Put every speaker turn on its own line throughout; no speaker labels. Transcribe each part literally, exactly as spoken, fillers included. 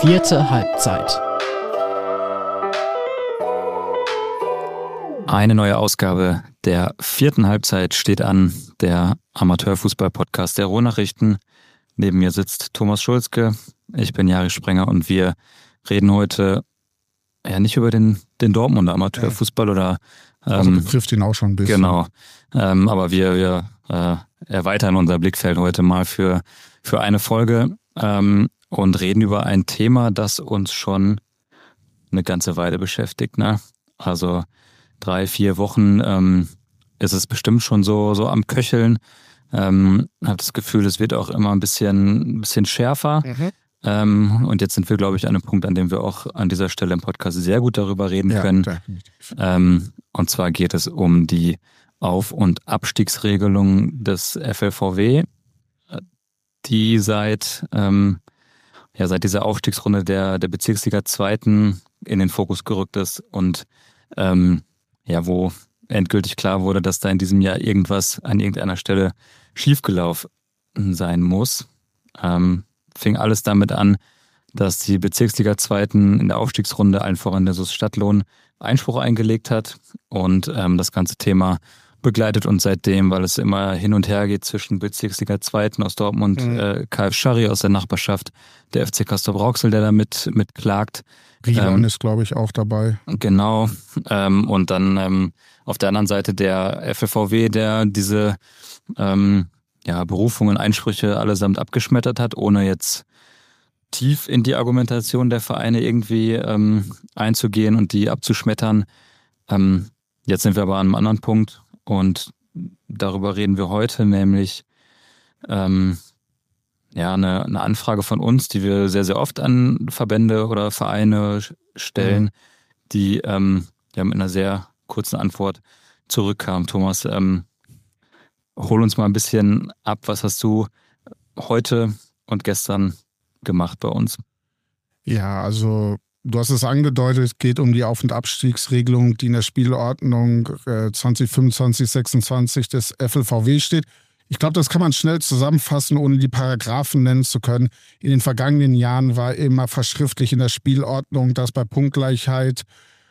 Vierte Halbzeit.
Eine neue Ausgabe der vierten Halbzeit steht an, der Amateurfußball-Podcast der Ruhrnachrichten. Neben mir sitzt Thomas Schulzke, ich bin Jari Sprenger und wir reden heute ja nicht über den, den Dortmunder Amateurfußball oder ähm,
also betrifft ihn auch schon ein bisschen.
Genau, ähm, aber wir, wir äh, erweitern unser Blickfeld heute mal für, für eine Folge ähm, und reden über ein Thema, das uns schon eine ganze Weile beschäftigt, ne? Also drei, vier Wochen ähm, ist es bestimmt schon so, so am Köcheln. Ähm, habe das Gefühl, es wird auch immer ein bisschen, ein bisschen schärfer. Mhm. Ähm, und jetzt sind wir, glaube ich, an einem Punkt, an dem wir auch an dieser Stelle im Podcast sehr gut darüber reden ja, können. Ähm, und zwar geht es um die Auf- und Abstiegsregelung des F L V W, die seit, ähm, ja, seit dieser Aufstiegsrunde der, der Bezirksliga Zweiten in den Fokus gerückt ist und ähm, ja, wo endgültig klar wurde, dass da in diesem Jahr irgendwas an irgendeiner Stelle schiefgelaufen sein muss. Ähm, fing alles damit an, dass die Bezirksliga Zweiten in der Aufstiegsrunde allen voran der S U S Stadtlohn Einspruch eingelegt hat und ähm, das ganze Thema begleitet uns seitdem, weil es immer hin und her geht zwischen Bezirksliga Zweiten aus Dortmund, mhm. äh, K F Schari aus der Nachbarschaft, der F C Castrop-Rauxel, der da mit, mit klagt.
Riedern ähm, ist, glaube ich, auch dabei.
Genau. Ähm, und dann ähm, auf der anderen Seite der F L V W, der diese ähm, ja, Berufungen, Einsprüche allesamt abgeschmettert hat, ohne jetzt tief in die Argumentation der Vereine irgendwie ähm, einzugehen und die abzuschmettern. Ähm, jetzt sind wir aber an einem anderen Punkt und darüber reden wir heute, nämlich ähm, ja, eine, eine Anfrage von uns, die wir sehr, sehr oft an Verbände oder Vereine stellen, mhm. die ähm, ja, mit einer sehr kurzen Antwort zurückkam. Thomas, ähm, hol uns mal ein bisschen ab. Was hast du heute und gestern gemacht bei uns?
Ja, also du hast es angedeutet, es geht um die Auf- und Abstiegsregelung, die in der Spielordnung äh, zwanzig fünfundzwanzig sechsundzwanzig des F L V W steht. Ich glaube, das kann man schnell zusammenfassen, ohne die Paragraphen nennen zu können. In den vergangenen Jahren war immer verschriftlich in der Spielordnung, dass bei Punktgleichheit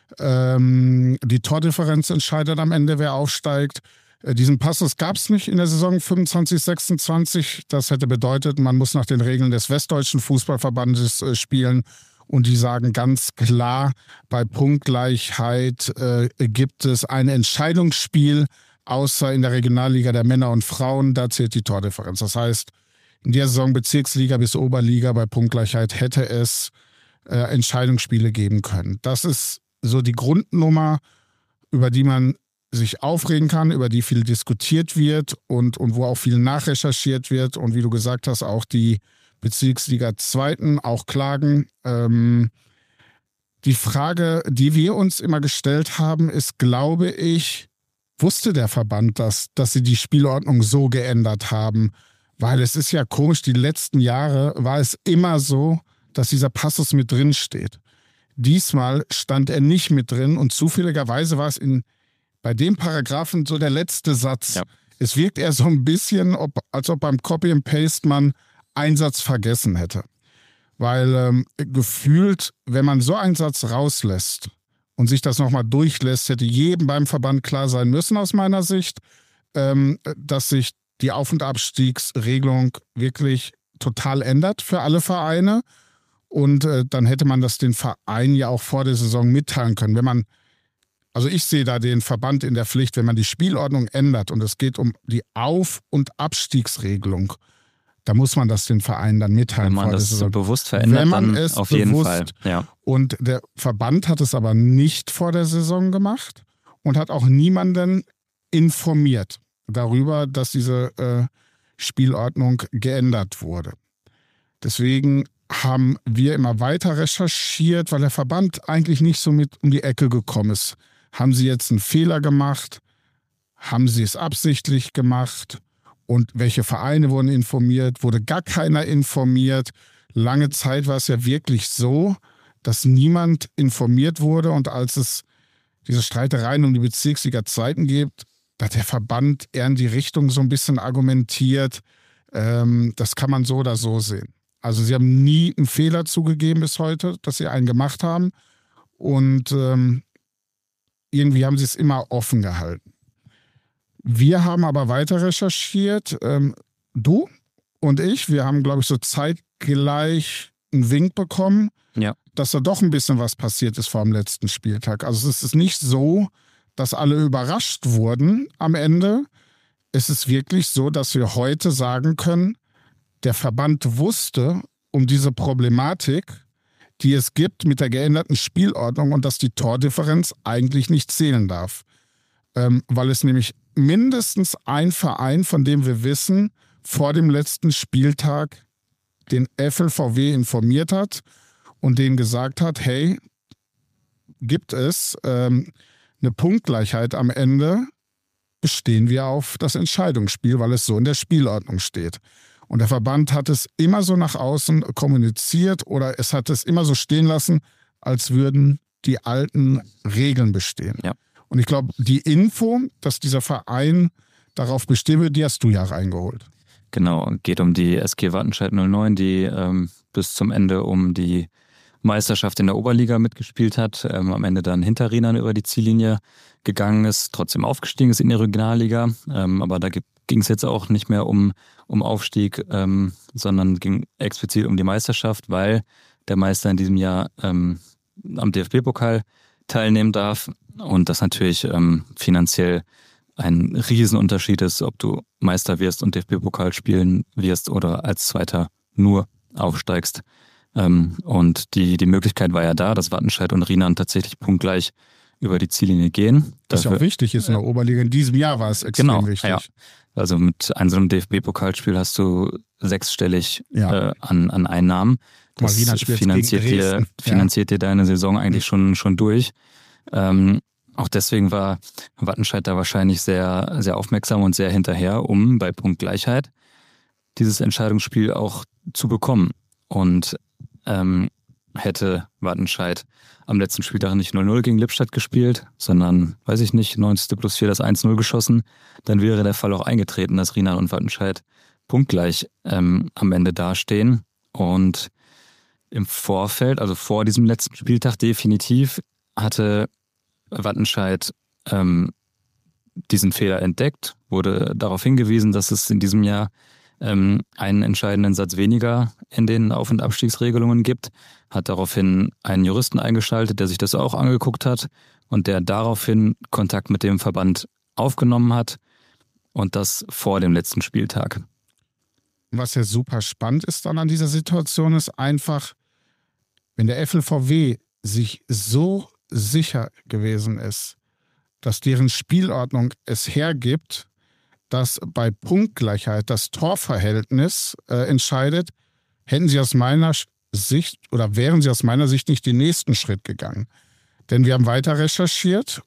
ähm, die Tordifferenz entscheidet am Ende, wer aufsteigt. Äh, diesen Passus gab es nicht in der Saison fünfundzwanzig sechsundzwanzig. Das hätte bedeutet, man muss nach den Regeln des Westdeutschen Fußballverbandes äh, spielen. Und die sagen ganz klar, bei Punktgleichheit äh, gibt es ein Entscheidungsspiel, außer in der Regionalliga der Männer und Frauen, da zählt die Tordifferenz. Das heißt, in der Saison Bezirksliga bis Oberliga bei Punktgleichheit hätte es äh, Entscheidungsspiele geben können. Das ist so die Grundnummer, über die man sich aufregen kann, über die viel diskutiert wird und, und wo auch viel nachrecherchiert wird und wie du gesagt hast, auch die Bezirksliga Zweiten auch klagen. Ähm, die Frage, die wir uns immer gestellt haben, ist, glaube ich, wusste der Verband das, dass sie die Spielordnung so geändert haben? Weil es ist ja komisch, die letzten Jahre war es immer so, dass dieser Passus mit drin steht. Diesmal stand er nicht mit drin und zufälligerweise war es in, bei dem Paragraphen so der letzte Satz. Ja. Es wirkt eher so ein bisschen, ob, als ob beim Copy and Paste man einen Satz vergessen hätte. Weil ähm, gefühlt, wenn man so einen Satz rauslässt, und sich das nochmal durchlässt, hätte jedem beim Verband klar sein müssen aus meiner Sicht, ähm, dass sich die Auf- und Abstiegsregelung wirklich total ändert für alle Vereine. Und äh, dann hätte man das den Vereinen ja auch vor der Saison mitteilen können. Wenn man, also ich sehe da den Verband in der Pflicht, wenn man die Spielordnung ändert und es geht um die Auf- und Abstiegsregelung, da muss man das den Vereinen dann mitteilen.
Wenn man das so bewusst verändert,
Wenn man
dann
es
auf
bewusst,
jeden Fall. Ja.
Und der Verband hat es aber nicht vor der Saison gemacht und hat auch niemanden informiert darüber, dass diese äh, Spielordnung geändert wurde. Deswegen haben wir immer weiter recherchiert, weil der Verband eigentlich nicht so mit um die Ecke gekommen ist. Haben sie jetzt einen Fehler gemacht? Haben sie es absichtlich gemacht? Und welche Vereine wurden informiert? Wurde gar keiner informiert? Lange Zeit war es ja wirklich so, dass niemand informiert wurde. Und als es diese Streitereien um die Bezirksliga Zweiten gibt, da hat der Verband eher in die Richtung so ein bisschen argumentiert. Ähm, das kann man so oder so sehen. Also sie haben nie einen Fehler zugegeben bis heute, dass sie einen gemacht haben. Und ähm, irgendwie haben sie es immer offen gehalten. Wir haben aber weiter recherchiert. Ähm, du und ich, wir haben, glaube ich, so zeitgleich einen Wink bekommen,
Ja.
dass da doch ein bisschen was passiert ist vor dem letzten Spieltag. Also es ist nicht so, dass alle überrascht wurden am Ende. Es ist wirklich so, dass wir heute sagen können, der Verband wusste um diese Problematik, die es gibt mit der geänderten Spielordnung und dass die Tordifferenz eigentlich nicht zählen darf. Ähm, weil es nämlich mindestens ein Verein, von dem wir wissen, vor dem letzten Spieltag den F L V W informiert hat und denen gesagt hat, hey, gibt es ähm, eine Punktgleichheit am Ende, bestehen wir auf das Entscheidungsspiel, weil es so in der Spielordnung steht. Und der Verband hat es immer so nach außen kommuniziert oder es hat es immer so stehen lassen, als würden die alten Regeln bestehen.
Ja.
Und ich glaube, die Info, dass dieser Verein darauf bestehen wird, die hast du ja reingeholt.
Genau, geht um die S G Wattenscheid null neun, die ähm, bis zum Ende um die Meisterschaft in der Oberliga mitgespielt hat, ähm, am Ende dann hinter Rienan über die Ziellinie gegangen ist, trotzdem aufgestiegen ist in die Regionalliga, ähm, aber da ging es jetzt auch nicht mehr um, um Aufstieg, ähm, sondern ging explizit um die Meisterschaft, weil der Meister in diesem Jahr ähm, am D F B-Pokal teilnehmen darf und das natürlich ähm, finanziell ein Riesenunterschied ist, ob du Meister wirst und D F B-Pokal spielen wirst oder als Zweiter nur aufsteigst. Ähm, und die, die Möglichkeit war ja da, dass Wattenscheid und Rienan tatsächlich punktgleich über die Ziellinie gehen.
Was ja auch wichtig ist in der Oberliga. In diesem Jahr war es extrem
genau,
wichtig.
Ja. Also mit einem so einem D F B-Pokalspiel hast du sechsstellig
ja.
äh, an, an Einnahmen. Das finanziert dir, finanziert ja. dir deine Saison eigentlich schon, schon durch. Ähm, auch deswegen war Wattenscheid da wahrscheinlich sehr, sehr aufmerksam und sehr hinterher, um bei Punktgleichheit dieses Entscheidungsspiel auch zu bekommen. Und ähm, hätte Wattenscheid am letzten Spieltag nicht null null gegen Lippstadt gespielt, sondern, weiß ich nicht, neunzigste plus vier das eins null geschossen, dann wäre der Fall auch eingetreten, dass Rienan und Wattenscheid punktgleich ähm, am Ende dastehen. Und im Vorfeld, also vor diesem letzten Spieltag definitiv, hatte Wattenscheid ähm, diesen Fehler entdeckt, wurde darauf hingewiesen, dass es in diesem Jahr ähm, einen entscheidenden Satz weniger in den Auf- und Abstiegsregelungen gibt, hat daraufhin einen Juristen eingeschaltet, der sich das auch angeguckt hat und der daraufhin Kontakt mit dem Verband aufgenommen hat und das vor dem letzten Spieltag.
Was ja super spannend ist dann an dieser Situation, ist einfach, wenn der F L V W sich so sicher gewesen ist, dass deren Spielordnung es hergibt, dass bei Punktgleichheit das Torverhältnis äh, entscheidet, hätten sie aus meiner Sicht oder wären sie aus meiner Sicht nicht den nächsten Schritt gegangen. Denn wir haben weiter recherchiert.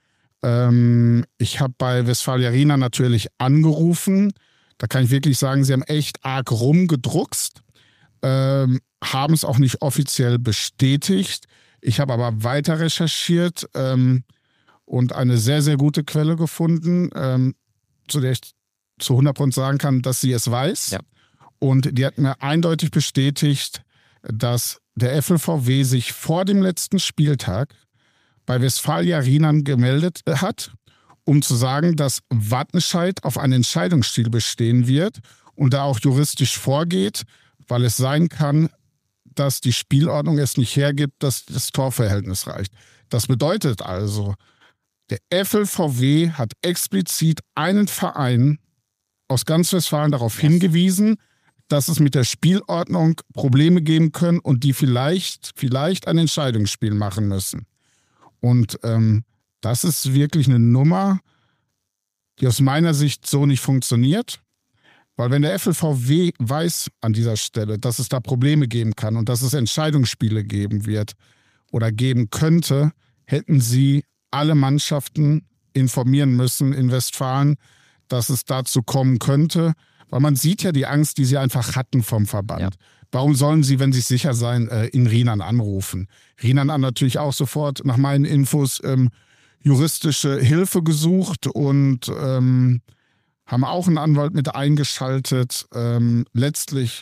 Ähm, ich habe bei Westfalia Rienan natürlich angerufen. Da kann ich wirklich sagen, sie haben echt arg rumgedruckst, ähm, haben es auch nicht offiziell bestätigt. Ich habe aber weiter recherchiert ähm, und eine sehr, sehr gute Quelle gefunden, ähm, zu der ich zu hundert Prozent sagen kann, dass sie es weiß.
Ja.
Und die hat mir eindeutig bestätigt, dass der F L V W sich vor dem letzten Spieltag bei Westfalia Rienan gemeldet hat, um zu sagen, dass Wattenscheid auf ein Entscheidungsstil bestehen wird und da auch juristisch vorgeht, weil es sein kann, dass die Spielordnung es nicht hergibt, dass das Torverhältnis reicht. Das bedeutet also, der F L V W hat explizit einen Verein aus ganz Westfalen darauf yes. hingewiesen, dass es mit der Spielordnung Probleme geben können und die vielleicht, vielleicht ein Entscheidungsspiel machen müssen. Und ähm, das ist wirklich eine Nummer, die aus meiner Sicht so nicht funktioniert. Weil wenn der F L V W weiß an dieser Stelle, dass es da Probleme geben kann und dass es Entscheidungsspiele geben wird oder geben könnte, hätten sie alle Mannschaften informieren müssen in Westfalen, dass es dazu kommen könnte. Weil man sieht ja die Angst, die sie einfach hatten vom Verband. Ja. Warum sollen sie, wenn sie sicher sein, in Rienan anrufen? Rienan hat natürlich auch sofort nach meinen Infos ähm, juristische Hilfe gesucht und ähm, haben auch einen Anwalt mit eingeschaltet. Ähm, letztlich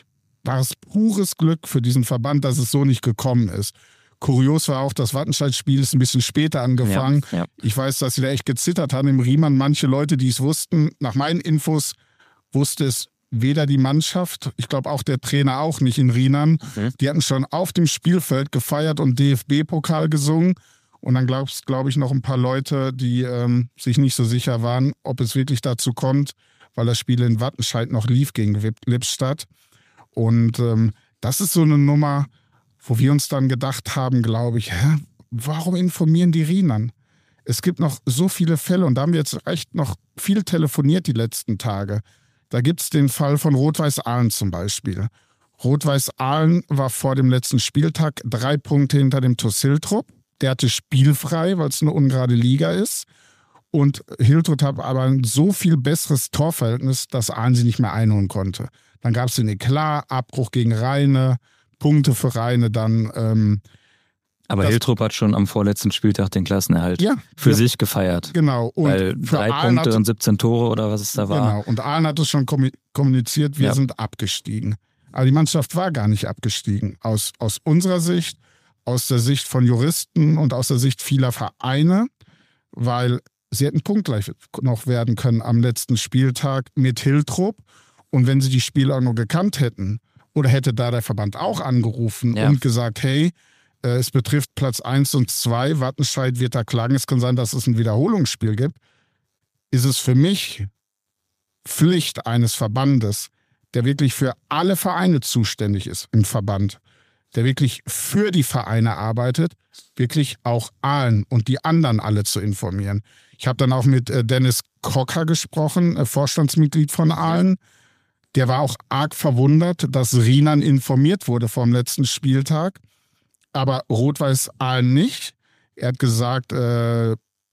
war es pures Glück für diesen Verband, dass es so nicht gekommen ist. Kurios war auch, das Wattenscheid-Spiel ist ein bisschen später angefangen. Ja, ja. Ich weiß, dass sie da echt gezittert haben im Riemann. Manche Leute, die es wussten, nach meinen Infos wusste es weder die Mannschaft, ich glaube auch der Trainer auch nicht in Riemann. Mhm. Die hatten schon auf dem Spielfeld gefeiert und D F B-Pokal gesungen. Und dann glaube glaub ich noch ein paar Leute, die ähm, sich nicht so sicher waren, ob es wirklich dazu kommt, weil das Spiel in Wattenscheid noch lief gegen Lippstadt. Und ähm, das ist so eine Nummer, wo wir uns dann gedacht haben, glaube ich, hä, warum informieren die Rienern? Es gibt noch so viele Fälle und da haben wir jetzt echt noch viel telefoniert die letzten Tage. Da gibt es den Fall von Rot-Weiß Aalen zum Beispiel. Rot-Weiß Aalen war vor dem letzten Spieltag drei Punkte hinter dem TuS Hiltrop. Der hatte spielfrei, weil es eine ungerade Liga ist. Und Hiltrop hat aber ein so viel besseres Torverhältnis, dass Aalen sie nicht mehr einholen konnte. Dann gab es den Eklat, Abbruch gegen Rheine, Punkte für Rheine dann. Ähm,
aber Hiltrop hat schon am vorletzten Spieltag den Klassenerhalt
ja,
für
ja,
sich gefeiert.
Genau.
Und weil drei Aalen Punkte hat, und siebzehn Tore oder was es da war.
Genau. Und Aalen hat es schon kommuniziert, wir
ja.
sind abgestiegen. Aber die Mannschaft war gar nicht abgestiegen. Aus, aus unserer Sicht, aus der Sicht von Juristen und aus der Sicht vieler Vereine, weil sie hätten punktgleich noch werden können am letzten Spieltag mit Hiltrop. Und wenn sie die Spielordnung gekannt hätten, oder hätte da der Verband auch angerufen ja. und gesagt, hey, äh, es betrifft Platz eins und zwei, Wattenscheid wird da klagen, es kann sein, dass es ein Wiederholungsspiel gibt, ist es für mich Pflicht eines Verbandes, der wirklich für alle Vereine zuständig ist im Verband, der wirklich für die Vereine arbeitet, wirklich auch Aalen und die anderen alle zu informieren. Ich habe dann auch mit äh, Dennis Kocker gesprochen, äh, Vorstandsmitglied von Aalen. Der war auch arg verwundert, dass Riemann informiert wurde vom letzten Spieltag, aber Rot-Weiß Aalen nicht. Er hat gesagt, äh,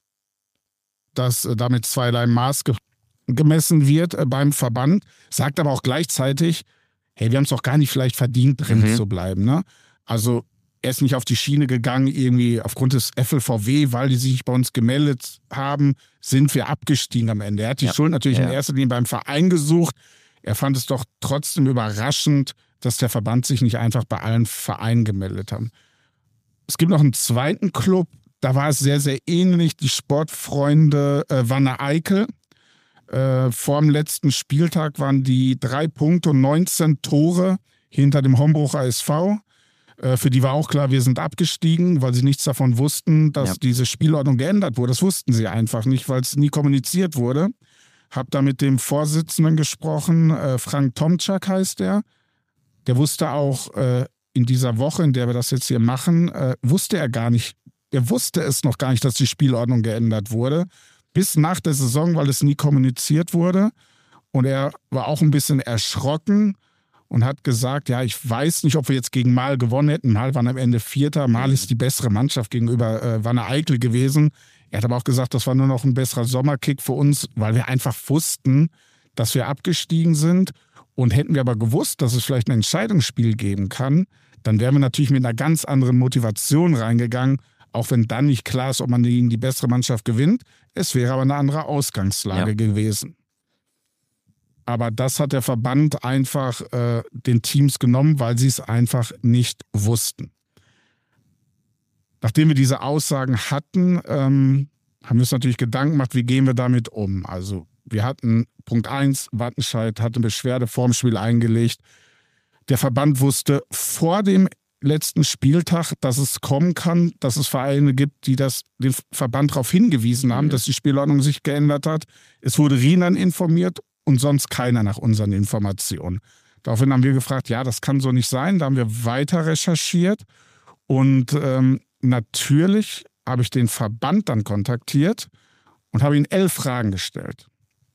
dass äh, damit zweierlei Maß ge- gemessen wird äh, beim Verband, sagt aber auch gleichzeitig, hey, wir haben es doch gar nicht vielleicht verdient, drin mhm. zu bleiben. Ne? Also er ist nicht auf die Schiene gegangen, irgendwie aufgrund des F L V W, weil die sich nicht bei uns gemeldet haben, sind wir abgestiegen am Ende. Er hat die ja. Schuld natürlich ja. in erster Linie beim Verein gesucht. Er fand es doch trotzdem überraschend, dass der Verband sich nicht einfach bei allen Vereinen gemeldet hat. Es gibt noch einen zweiten Club, da war es sehr, sehr ähnlich. Die Sportfreunde äh, Wanne-Eickel. Äh, vor dem letzten Spieltag waren die drei Punkte und neunzehn Tore hinter dem Hombrucher S V. Äh, für die war auch klar, wir sind abgestiegen, weil sie nichts davon wussten, dass ja. diese Spielordnung geändert wurde. Das wussten sie einfach nicht, weil es nie kommuniziert wurde. Hab da mit dem Vorsitzenden gesprochen, äh, Frank Tomczak heißt der. Der wusste auch äh, in dieser Woche, in der wir das jetzt hier machen, äh, wusste er gar nicht, der wusste es noch gar nicht, dass die Spielordnung geändert wurde. Bis nach der Saison, weil es nie kommuniziert wurde. Und er war auch ein bisschen erschrocken und hat gesagt, ja, ich weiß nicht, ob wir jetzt gegen Mahl gewonnen hätten. Mahl waren am Ende Vierter. Mahl ist die bessere Mannschaft gegenüber äh, Wanne-Eickel gewesen. Er hat aber auch gesagt, das war nur noch ein besserer Sommerkick für uns, weil wir einfach wussten, dass wir abgestiegen sind. Und hätten wir aber gewusst, dass es vielleicht ein Entscheidungsspiel geben kann, dann wären wir natürlich mit einer ganz anderen Motivation reingegangen, auch wenn dann nicht klar ist, ob man gegen die bessere Mannschaft gewinnt. Es wäre aber eine andere Ausgangslage ja. gewesen. Aber das hat der Verband einfach äh, den Teams genommen, weil sie es einfach nicht wussten. Nachdem wir diese Aussagen hatten, ähm, haben wir uns natürlich Gedanken gemacht, wie gehen wir damit um. Also wir hatten Punkt eins, Wattenscheid hatte Beschwerde vorm Spiel eingelegt. Der Verband wusste vor dem letzten Spieltag, dass es kommen kann, dass es Vereine gibt, die das, den Verband darauf hingewiesen haben, mhm. dass die Spielordnung sich geändert hat. Es wurde Riemann informiert und sonst keiner nach unseren Informationen. Daraufhin haben wir gefragt, ja, das kann so nicht sein. Da haben wir weiter recherchiert und ähm, natürlich habe ich den Verband dann kontaktiert und habe ihm elf Fragen gestellt.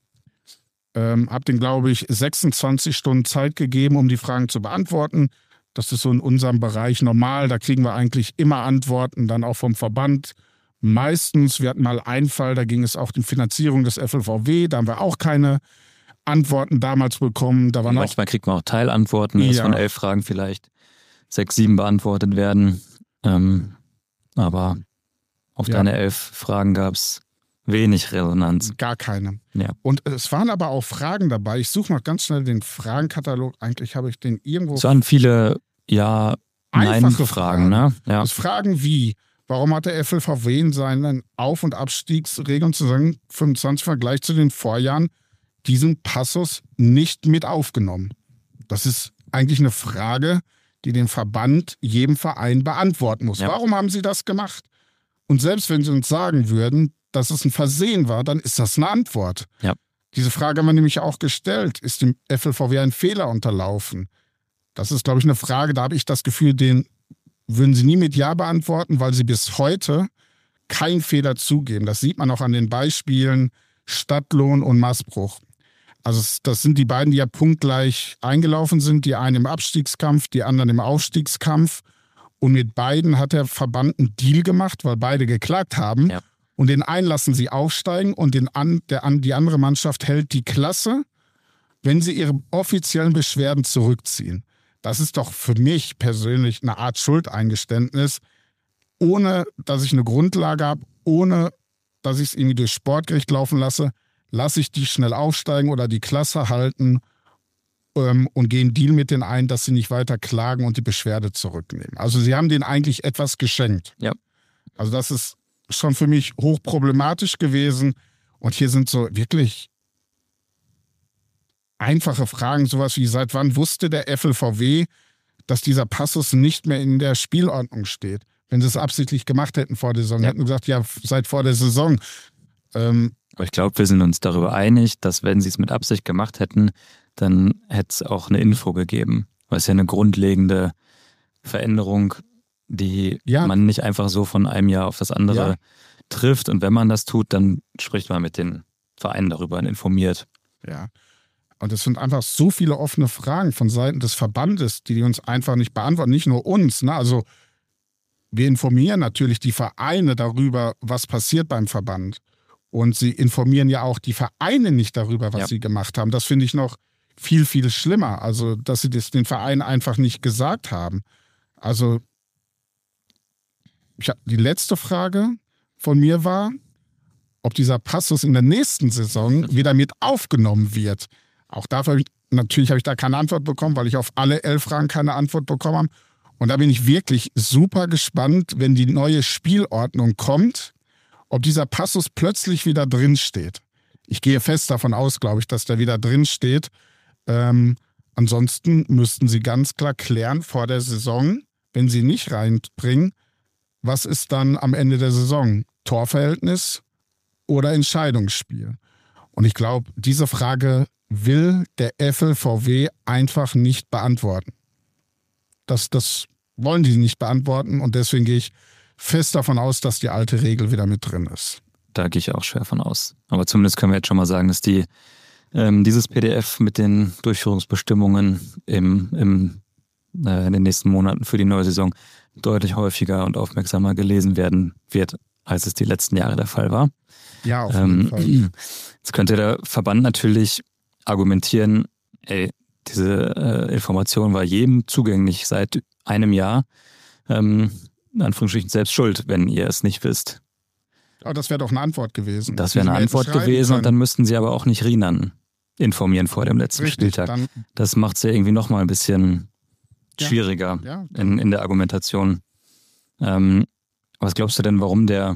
Ähm, habe denen, glaube ich, sechsundzwanzig Stunden Zeit gegeben, um die Fragen zu beantworten. Das ist so in unserem Bereich normal. Da kriegen wir eigentlich immer Antworten, dann auch vom Verband. Meistens, wir hatten mal einen Fall, da ging es auch um die Finanzierung des F L V W. Da haben wir auch keine Antworten damals bekommen. Da waren
Manchmal auch, kriegt man auch Teilantworten, dass ja. von elf Fragen vielleicht sechs, sieben beantwortet werden. Ähm, aber auf ja. deine elf Fragen gab es wenig Resonanz.
Gar keine.
Ja.
Und es waren aber auch Fragen dabei. Ich suche mal ganz schnell den Fragenkatalog. Eigentlich habe ich den irgendwo.
Es waren viele Ja,
Einfache
Nein-Fragen, ne? Ja.
Das Fragen wie, warum hat der F L V W in seinen Auf- und Abstiegsregeln zu Saison fünfundzwanzig im Vergleich zu den Vorjahren diesen Passus nicht mit aufgenommen? Das ist eigentlich eine Frage, die den Verband jedem Verein beantworten muss.
Ja.
Warum haben sie das gemacht? Und selbst wenn sie uns sagen würden, dass es ein Versehen war, dann ist das eine Antwort.
Ja.
Diese Frage haben wir nämlich auch gestellt. Ist dem F L V W ein Fehler unterlaufen? Das ist, glaube ich, eine Frage, da habe ich das Gefühl, den würden sie nie mit Ja beantworten, weil sie bis heute keinen Fehler zugeben. Das sieht man auch an den Beispielen Stadtlohn und Maßbruch. Also das sind die beiden, die ja punktgleich eingelaufen sind. Die einen im Abstiegskampf, die anderen im Aufstiegskampf. Und mit beiden hat der Verband einen Deal gemacht, weil beide geklagt haben.
Ja.
Und den einen lassen sie aufsteigen und den an, der, die andere Mannschaft hält die Klasse, wenn sie ihre offiziellen Beschwerden zurückziehen. Das ist doch für mich persönlich eine Art Schuldeingeständnis, ohne dass ich eine Grundlage habe, ohne dass ich es irgendwie durch Sportgericht laufen lasse, lasse ich die schnell aufsteigen oder die Klasse halten ähm, und gehe einen Deal mit denen ein, dass sie nicht weiter klagen und die Beschwerde zurücknehmen. Also sie haben denen eigentlich etwas geschenkt.
Ja.
Also das ist schon für mich hochproblematisch gewesen. Und hier sind so wirklich einfache Fragen, sowas wie, seit wann wusste der F L V W, dass dieser Passus nicht mehr in der Spielordnung steht? Wenn sie es absichtlich gemacht hätten vor der Saison,
Ja.
hätten wir gesagt, ja, seit vor der Saison. Ähm,
Aber ich glaube, wir sind uns darüber einig, dass wenn sie es mit Absicht gemacht hätten, dann hätte es auch eine Info gegeben. Weil es ja eine grundlegende Veränderung, die
Ja.
man nicht einfach so von einem Jahr auf das andere
Ja.
trifft. Und wenn man das tut, dann spricht man mit den Vereinen darüber und informiert.
Ja. Und es sind einfach so viele offene Fragen von Seiten des Verbandes, die, die uns einfach nicht beantworten, nicht nur uns. Ne? Also wir informieren natürlich die Vereine darüber, was passiert beim Verband. Und sie informieren ja auch die Vereine nicht darüber, was
Ja.
sie gemacht haben. Das finde ich noch viel, viel schlimmer. Also, dass sie das den Vereinen einfach nicht gesagt haben. Also, ich hab, die letzte Frage von mir war, ob dieser Passus in der nächsten Saison wieder mit aufgenommen wird. Auch dafür habe ich, natürlich habe ich da keine Antwort bekommen, weil ich auf alle elf Fragen keine Antwort bekommen habe. Und da bin ich wirklich super gespannt, wenn die neue Spielordnung kommt, ob dieser Passus plötzlich wieder drin steht. Ich gehe fest davon aus, glaube ich, dass der wieder drin steht. Ähm, ansonsten müssten sie ganz klar klären vor der Saison, wenn sie nicht reinbringen, was ist dann am Ende der Saison? Torverhältnis oder Entscheidungsspiel? Und ich glaube, diese Frage will der F L V W einfach nicht beantworten. Das, das wollen die nicht beantworten und deswegen gehe ich fest davon aus, dass die alte Regel wieder mit drin ist.
Da gehe ich auch schwer von aus. Aber zumindest können wir jetzt schon mal sagen, dass die ähm, dieses P D F mit den Durchführungsbestimmungen im, im, äh, in den nächsten Monaten für die neue Saison deutlich häufiger und aufmerksamer gelesen werden wird, als es die letzten Jahre der Fall war.
Ja, auf jeden
Ähm,
Fall.
Jetzt könnte der Verband natürlich argumentieren, ey, diese äh, Information war jedem zugänglich seit einem Jahr. Ähm, in Anführungsstrichen selbst schuld, wenn ihr es nicht wisst.
Aber das wäre doch eine Antwort gewesen.
Das wäre eine
Die sie
Antwort
hätten schreiben
gewesen
können.
und dann müssten sie aber auch nicht Rinan informieren vor dem letzten
Richtig,
Spieltag.
dann,
Das macht es ja irgendwie nochmal ein bisschen
Ja.
schwieriger
ja,
in, in der Argumentation. Ähm, was glaubst du denn, warum der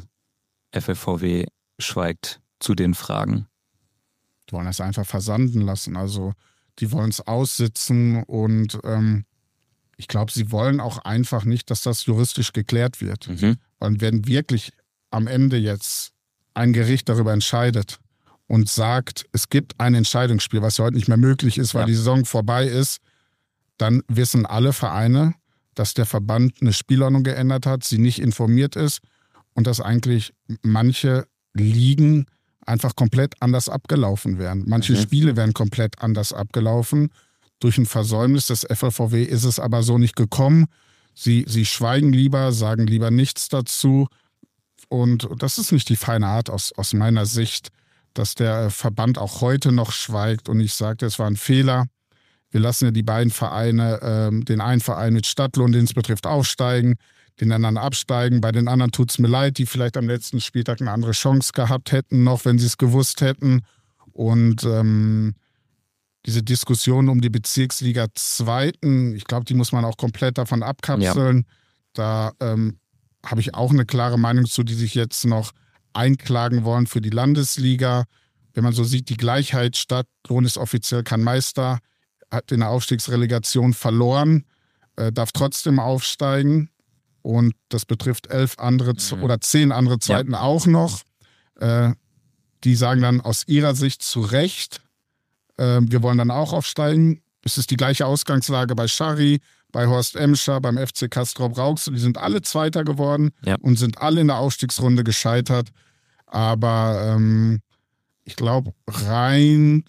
F L V W schweigt zu den Fragen?
die wollen das einfach versanden lassen. Also die wollen es aussitzen und ähm, ich glaube, sie wollen auch einfach nicht, dass das juristisch geklärt wird.
Mhm.
Und wenn wirklich am Ende jetzt ein Gericht darüber entscheidet und sagt, es gibt ein Entscheidungsspiel, was ja heute nicht mehr möglich ist, weil
Ja.
die Saison vorbei ist, dann wissen alle Vereine, dass der Verband eine Spielordnung geändert hat, sie nicht informiert ist und dass eigentlich manche Ligen einfach komplett anders abgelaufen wären. Manche
Mhm.
Spiele wären komplett anders abgelaufen. Durch ein Versäumnis des F L V W ist es aber so nicht gekommen. Sie, sie schweigen lieber, sagen lieber nichts dazu. Und das ist nicht die feine Art aus, aus meiner Sicht, dass der Verband auch heute noch schweigt und nicht sagt, es war ein Fehler. Wir lassen ja die beiden Vereine, ähm, den einen Verein mit Stadtlohn, den es betrifft, aufsteigen. den anderen absteigen. Bei den anderen tut es mir leid, die vielleicht am letzten Spieltag eine andere Chance gehabt hätten, noch wenn sie es gewusst hätten. Und ähm, diese Diskussion um die Bezirksliga Zweiten, ich glaube, die muss man auch komplett davon abkapseln. Ja. Da ähm, habe ich auch eine klare Meinung zu, die sich jetzt noch einklagen wollen für die Landesliga. Wenn man so sieht, die Gleichheit statt, Lohn ist offiziell kein Meister, hat in der Aufstiegsrelegation verloren, äh, darf trotzdem aufsteigen. Und das betrifft elf andere mhm. oder zehn andere Zweiten ja. auch noch. Äh, die sagen dann aus ihrer Sicht zu Recht, äh, wir wollen dann auch aufsteigen. Es ist die gleiche Ausgangslage bei Schari, bei Horst Emscher, beim F C Castrop-Rauxel. Die sind alle Zweiter geworden ja. und sind alle in der Aufstiegsrunde gescheitert. Aber ähm, ich glaube, rein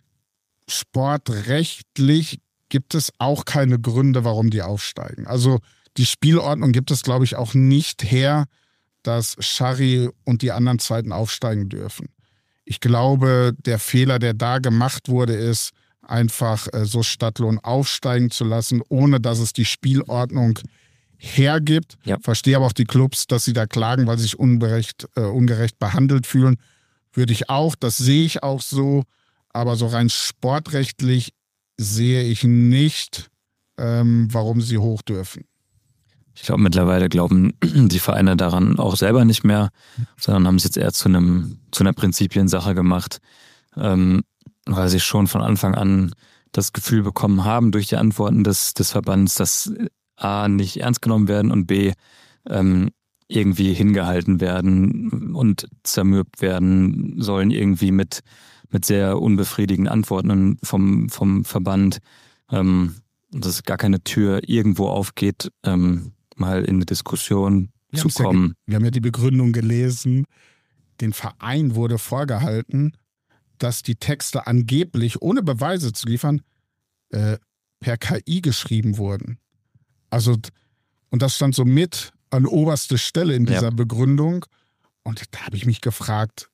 sportrechtlich gibt es auch keine Gründe, warum die aufsteigen. Also die Spielordnung gibt es, glaube ich, auch nicht her, dass Schari und die anderen Zweiten aufsteigen dürfen. Ich glaube, der Fehler, der da gemacht wurde, ist, einfach äh, so Stadtlohn aufsteigen zu lassen, ohne dass es die Spielordnung hergibt. Ja. Verstehe aber auch die Clubs, dass sie da klagen, weil sie sich ungerecht, äh, ungerecht behandelt fühlen. Würde ich auch, das sehe ich auch so. Aber so rein sportrechtlich sehe ich nicht, ähm, warum sie hoch dürfen.
Ich glaube, mittlerweile glauben die Vereine daran auch selber nicht mehr, sondern haben es jetzt eher zu einem zu einer Prinzipiensache gemacht, ähm, weil sie schon von Anfang an das Gefühl bekommen haben durch die Antworten des, des Verbands, dass A, nicht ernst genommen werden und B, ähm, irgendwie hingehalten werden und zermürbt werden sollen, irgendwie mit, mit sehr unbefriedigenden Antworten vom, vom Verband, ähm, dass gar keine Tür irgendwo aufgeht, ähm, mal in eine Diskussion wir zu kommen.
Ja, wir haben ja die Begründung gelesen, den Verein wurde vorgehalten, dass die Texte angeblich, ohne Beweise zu liefern, äh, per K I geschrieben wurden. Also, und das stand so mit an oberster Stelle in dieser ja. Begründung. Und da habe ich mich gefragt,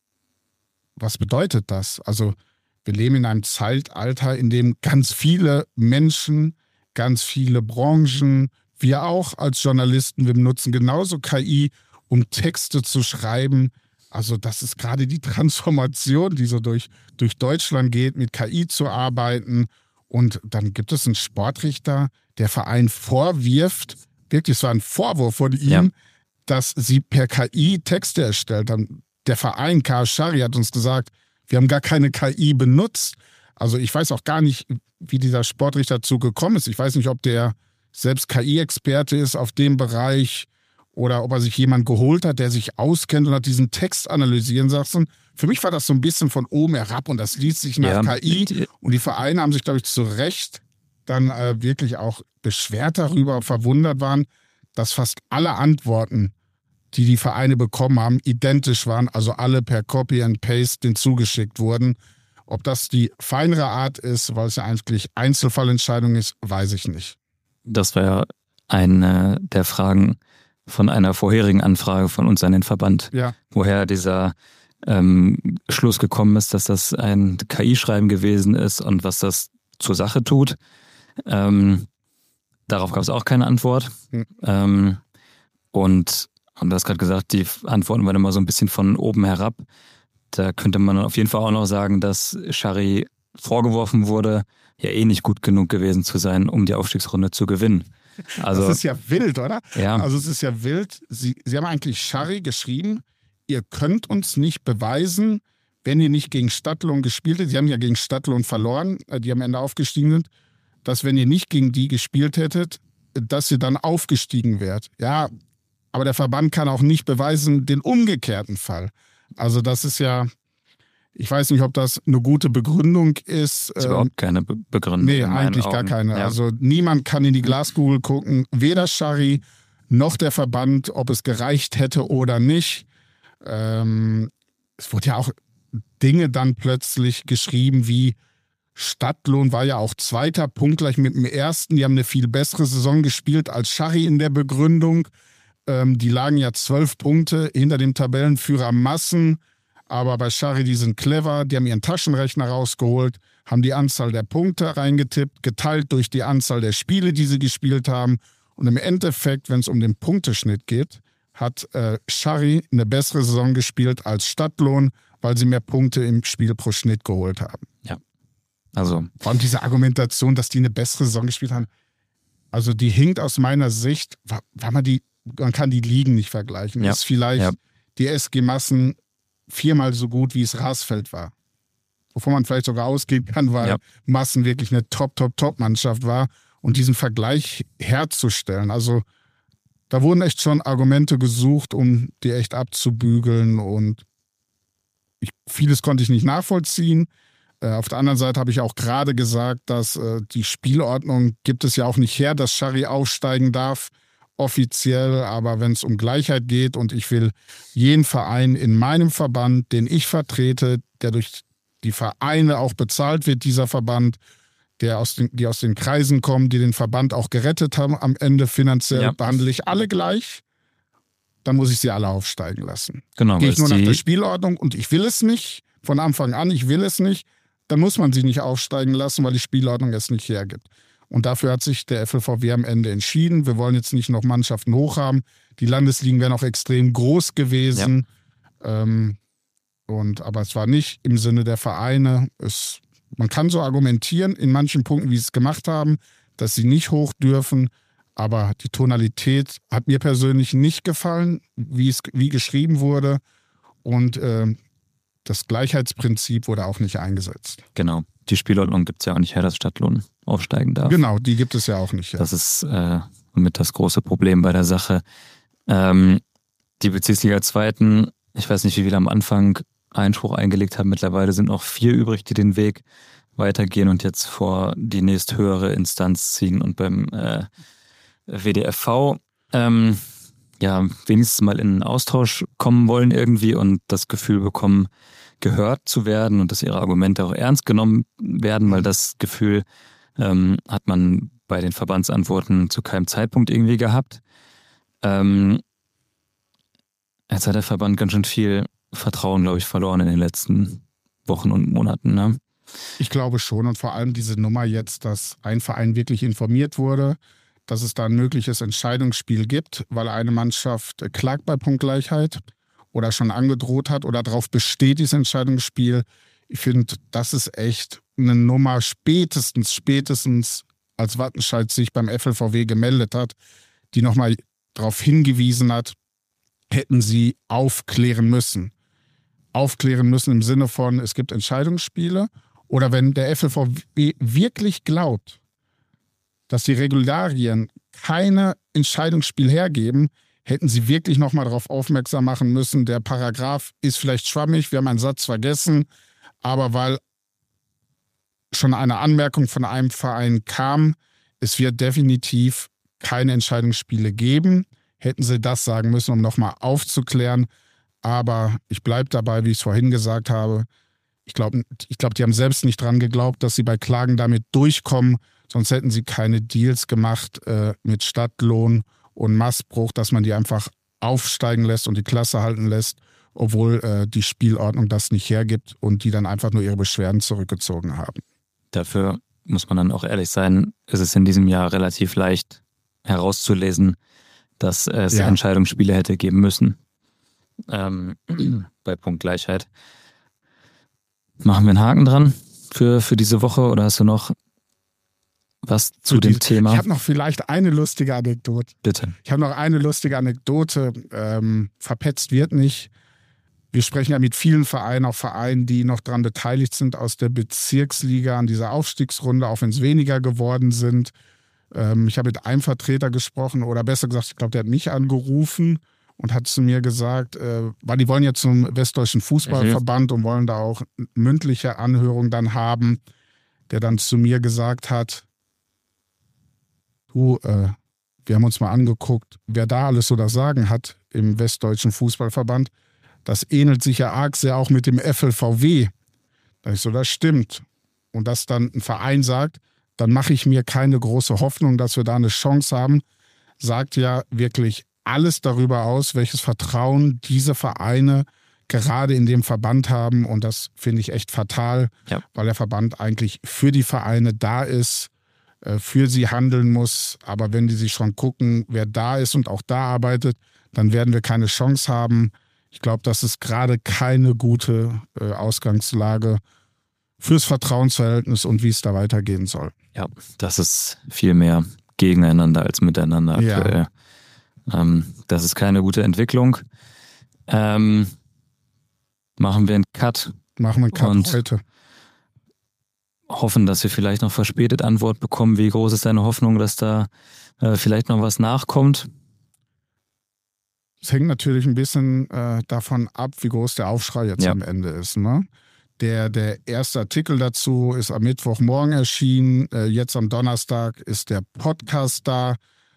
was bedeutet das? Also, wir leben in einem Zeitalter, in dem ganz viele Menschen, ganz viele Branchen, wir auch als Journalisten, wir benutzen genauso K I, um Texte zu schreiben. Also das ist gerade die Transformation, die so durch, durch Deutschland geht, mit K I zu arbeiten. Und dann gibt es einen Sportrichter, der Verein vorwirft, wirklich, es war ein Vorwurf von ihm, ja. dass sie per K I Texte erstellt haben. Der Verein K S Schari hat uns gesagt, wir haben gar keine K I benutzt. Also ich weiß auch gar nicht, wie dieser Sportrichter dazu gekommen ist. Ich weiß nicht, ob der selbst K I-Experte ist auf dem Bereich oder ob er sich jemand geholt hat, der sich auskennt und hat diesen Text analysieren lassen. Für mich war das so ein bisschen von oben herab und das liest sich nach ja, K I. Und die Vereine haben sich, glaube ich, zu Recht dann äh, wirklich auch beschwert darüber, verwundert waren, dass fast alle Antworten, die die Vereine bekommen haben, identisch waren. Also alle per Copy and Paste denen zugeschickt wurden. Ob das die feinere Art ist, weil es ja eigentlich Einzelfallentscheidung ist, weiß ich nicht.
Das war ja eine der Fragen von einer vorherigen Anfrage von uns an den Verband, ja. woher dieser ähm, Schluss gekommen ist, dass das ein K I-Schreiben gewesen ist und was das zur Sache tut. Ähm, darauf gab es auch keine Antwort. Mhm. Ähm, und, und du hast gerade gesagt, die Antworten waren immer so ein bisschen von oben herab. Da könnte man auf jeden Fall auch noch sagen, dass Schari vorgeworfen wurde, ja eh nicht gut genug gewesen zu sein, um die Aufstiegsrunde zu gewinnen. Also,
das ist ja wild, oder?
Ja.
Also es ist ja wild. Sie, Sie haben eigentlich Schari geschrieben, ihr könnt uns nicht beweisen, wenn ihr nicht gegen Stadtlohn gespielt hättet, Sie haben ja gegen Stadtlohn verloren, die am Ende aufgestiegen sind, dass wenn ihr nicht gegen die gespielt hättet, dass ihr dann aufgestiegen wärt. Ja, aber der Verband kann auch nicht beweisen den umgekehrten Fall. Also das ist ja, ich weiß nicht, ob das eine gute Begründung ist.
Das ist überhaupt keine Be- Begründung.
Nee, eigentlich gar keine. Ja. Also niemand kann in die Glaskugel gucken, weder Schari noch der Verband, ob es gereicht hätte oder nicht. Ähm, es wurde ja auch Dinge dann plötzlich geschrieben wie Stadtlohn war ja auch zweiter, punktgleich mit dem ersten. Die haben eine viel bessere Saison gespielt als Schari in der Begründung. Ähm, die lagen ja zwölf Punkte hinter dem Tabellenführer Massen. Aber bei Schari, die sind clever, die haben ihren Taschenrechner rausgeholt, haben die Anzahl der Punkte reingetippt, geteilt durch die Anzahl der Spiele, die sie gespielt haben Und im Endeffekt, wenn es um den Punkteschnitt geht, hat äh, Schari eine bessere Saison gespielt als Stadtlohn, weil sie mehr Punkte im Spiel pro Schnitt geholt haben.
Ja. Also.
Vor allem diese Argumentation, dass die eine bessere Saison gespielt haben, also die hinkt aus meiner Sicht, weil man die, man kann die Ligen nicht vergleichen.
Ja.
Ist vielleicht
ja.
die S G Massen viermal so gut, wie es Rasfeld war. Wovon man vielleicht sogar ausgehen kann, weil
ja.
Massen wirklich eine Top, Top, Top-Mannschaft war. Und diesen Vergleich herzustellen, also da wurden echt schon Argumente gesucht, um die echt abzubügeln. Und ich, vieles konnte ich nicht nachvollziehen. Äh, auf der anderen Seite habe ich auch gerade gesagt, dass äh, die Spielordnung gibt es ja auch nicht her, dass Schari aufsteigen darf, offiziell. Aber wenn es um Gleichheit geht und ich will jeden Verein in meinem Verband, den ich vertrete, der durch die Vereine auch bezahlt wird, dieser Verband, der aus den, die aus den Kreisen kommen, die den Verband auch gerettet haben, am Ende finanziell ja. behandle ich alle gleich, dann muss ich sie alle aufsteigen lassen.
Genau.
Gehe ich nur nach der Spielordnung und ich will es nicht, von Anfang an, ich will es nicht, dann muss man sie nicht aufsteigen lassen, weil die Spielordnung es nicht hergibt. Und dafür hat sich der F L V W am Ende entschieden. Wir wollen jetzt nicht noch Mannschaften hoch haben. Die Landesligen wären auch extrem groß gewesen. Ja. Ähm, und, aber es war nicht im Sinne der Vereine. Es Man kann so argumentieren in manchen Punkten, wie sie es gemacht haben, dass sie nicht hoch dürfen. Aber die Tonalität hat mir persönlich nicht gefallen, wie es wie geschrieben wurde. Und äh, das Gleichheitsprinzip wurde auch nicht eingesetzt.
Genau. Die Spielordnung gibt es ja auch nicht her, dass Stadtlohn aufsteigen darf.
Genau, die gibt es ja auch nicht her.
Das ist äh, mit das große Problem bei der Sache. Ähm, die Bezirksliga Zweiten, ich weiß nicht, wie viele am Anfang Einspruch eingelegt haben. Mittlerweile sind noch vier übrig, die den Weg weitergehen und jetzt vor die nächsthöhere Instanz ziehen und beim äh, W D F V ähm, ja wenigstens mal in einen Austausch kommen wollen irgendwie und das Gefühl bekommen, gehört zu werden und dass ihre Argumente auch ernst genommen werden, weil das Gefühl ähm, hat man bei den Verbandsantworten zu keinem Zeitpunkt irgendwie gehabt. Ähm, jetzt hat der Verband ganz schön viel Vertrauen, glaube ich, verloren in den letzten Wochen und Monaten. Ne?
Ich glaube schon und vor allem diese Nummer jetzt, dass ein Verein wirklich informiert wurde, dass es da ein mögliches Entscheidungsspiel gibt, weil eine Mannschaft klagt bei Punktgleichheit oder schon angedroht hat oder darauf besteht, dieses Entscheidungsspiel. Ich finde, das ist echt eine Nummer, spätestens, spätestens als Wattenscheid sich beim F L V W gemeldet hat, die nochmal darauf hingewiesen hat, hätten sie aufklären müssen. Aufklären müssen im Sinne von, es gibt Entscheidungsspiele. Oder wenn der F L V W wirklich glaubt, dass die Regularien keine Entscheidungsspiel hergeben, hätten sie wirklich nochmal darauf aufmerksam machen müssen, der Paragraph ist vielleicht schwammig, wir haben einen Satz vergessen, aber weil schon eine Anmerkung von einem Verein kam, es wird definitiv keine Entscheidungsspiele geben, hätten sie das sagen müssen, um nochmal aufzuklären. Aber ich bleibe dabei, wie ich es vorhin gesagt habe. Ich glaube, ich glaub, die haben selbst nicht dran geglaubt, dass sie bei Klagen damit durchkommen. Sonst hätten sie keine Deals gemacht äh, mit Stadtlohn und Maßbruch, dass man die einfach aufsteigen lässt und die Klasse halten lässt, obwohl äh, die Spielordnung das nicht hergibt und die dann einfach nur ihre Beschwerden zurückgezogen haben.
Dafür muss man dann auch ehrlich sein, ist es in diesem Jahr relativ leicht herauszulesen, dass es ja. Entscheidungsspiele hätte geben müssen. Ähm, bei Punktgleichheit. Machen wir einen Haken dran für, für diese Woche oder hast du noch was zu dem Thema?
Ich habe noch vielleicht eine lustige Anekdote.
Bitte.
Ich habe noch eine lustige Anekdote. Ähm, verpetzt wird nicht. Wir sprechen ja mit vielen Vereinen, auch Vereinen, die noch daran beteiligt sind aus der Bezirksliga an dieser Aufstiegsrunde, auch wenn es weniger geworden sind. Ähm, ich habe mit einem Vertreter gesprochen oder besser gesagt, ich glaube, der hat mich angerufen und hat zu mir gesagt, äh, weil die wollen jetzt zum Westdeutschen Fußballverband mhm. und wollen da auch mündliche Anhörung dann haben, der dann zu mir gesagt hat, du, äh, wir haben uns mal angeguckt, wer da alles so das Sagen hat im Westdeutschen Fußballverband. Das ähnelt sich ja arg sehr auch mit dem F L V W. Da ich so, das stimmt. Und dass dann ein Verein sagt, dann mache ich mir keine große Hoffnung, dass wir da eine Chance haben, sagt ja wirklich alles darüber aus, welches Vertrauen diese Vereine gerade in dem Verband haben. Und das finde ich echt fatal, ja. weil der Verband eigentlich für die Vereine da ist, äh, für sie handeln muss. Aber wenn die sich schon gucken, wer da ist und auch da arbeitet, dann werden wir keine Chance haben. Ich glaube, das ist gerade keine gute äh, Ausgangslage fürs Vertrauensverhältnis und wie es da weitergehen soll.
Ja, das ist viel mehr gegeneinander als miteinander aktuell. Ja. Ähm, das ist keine gute Entwicklung. Ähm, machen wir einen Cut.
Machen wir einen Cut
und
heute.
Hoffen, dass wir vielleicht noch verspätet Antwort bekommen. Wie groß ist deine Hoffnung, dass da äh, vielleicht noch was nachkommt?
Es hängt natürlich ein bisschen äh, davon ab, wie groß der Aufschrei jetzt ja. am Ende ist. Ne? Der, der erste Artikel dazu ist am Mittwochmorgen erschienen. Äh, jetzt am Donnerstag ist der Podcast da.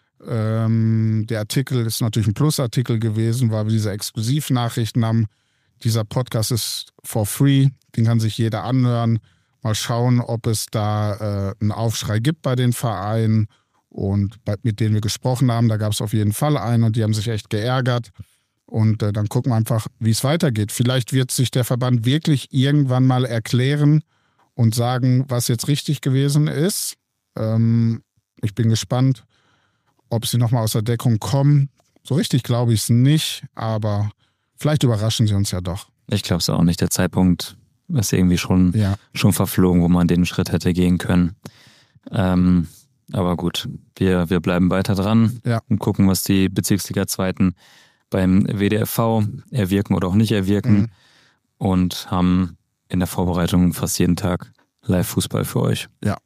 Ähm, der Artikel ist natürlich ein Plusartikel gewesen, weil wir diese Exklusivnachrichten haben. Dieser Podcast ist for free. Den kann sich jeder anhören. Mal schauen, ob es da äh, einen Aufschrei gibt bei den Vereinen. Und bei, mit denen wir gesprochen haben, da gab es auf jeden Fall einen und die haben sich echt geärgert. Und äh, dann gucken wir einfach, wie es weitergeht. Vielleicht wird sich der Verband wirklich irgendwann mal erklären und sagen, was jetzt richtig gewesen ist. Ähm, ich bin gespannt, ob sie nochmal aus der Deckung kommen. So richtig glaube ich es nicht, aber vielleicht überraschen sie uns ja doch.
Ich glaube es auch nicht. Der Zeitpunkt ist irgendwie schon, ja. schon verflogen, wo man den Schritt hätte gehen können. Ähm, aber gut, wir, wir bleiben weiter dran
ja.
und gucken, was die Bezirksliga Zweiten beim W D F V erwirken oder auch nicht erwirken mhm. und haben in der Vorbereitung fast jeden Tag Live-Fußball für euch.
Ja.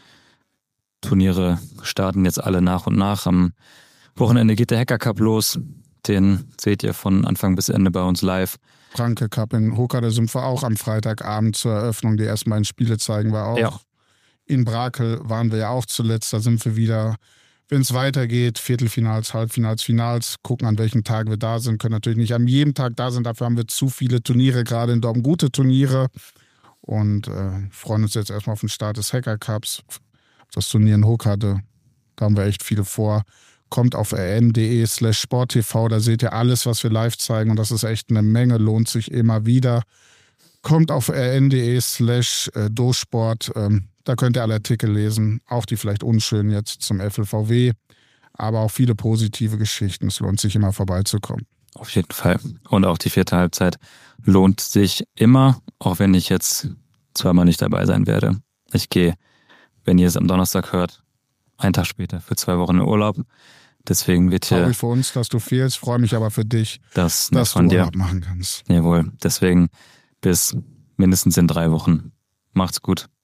Turniere starten jetzt alle nach und nach. Am Wochenende geht der Hacker Cup los. Den seht ihr von Anfang bis Ende bei uns live.
Franke Cup in Hoka, da sind wir auch am Freitagabend zur Eröffnung. Die ersten beiden Spiele zeigen wir auch.
Ja.
In Brakel waren wir ja auch zuletzt. Da sind wir wieder, wenn es weitergeht, Viertelfinals, Halbfinals, Finals. Gucken, an welchen Tagen wir da sind. Können natürlich nicht an jedem Tag da sein. Dafür haben wir zu viele Turniere, gerade in Dortmund gute Turniere. Und äh, freuen uns jetzt erstmal auf den Start des Hacker Cups. Das Turnier in Hoka hatte, da haben wir echt viele vor. Kommt auf rn.de slash sporttv, da seht ihr alles, was wir live zeigen und das ist echt eine Menge, lohnt sich immer wieder. Kommt auf rn.de slash dosport, ähm, da könnt ihr alle Artikel lesen, auch die vielleicht unschönen jetzt zum F L V W, aber auch viele positive Geschichten, es lohnt sich immer vorbeizukommen.
Auf jeden Fall. Und auch die vierte Halbzeit lohnt sich immer, auch wenn ich jetzt zweimal nicht dabei sein werde. Ich gehe, wenn ihr es am Donnerstag hört, einen Tag später für zwei Wochen in Urlaub. Deswegen wird hier...
Traurig für uns, dass du fehlst, freue mich aber für dich,
das
dass
von
du
dir
Urlaub machen kannst.
Jawohl, deswegen bis mindestens in drei Wochen. Macht's gut.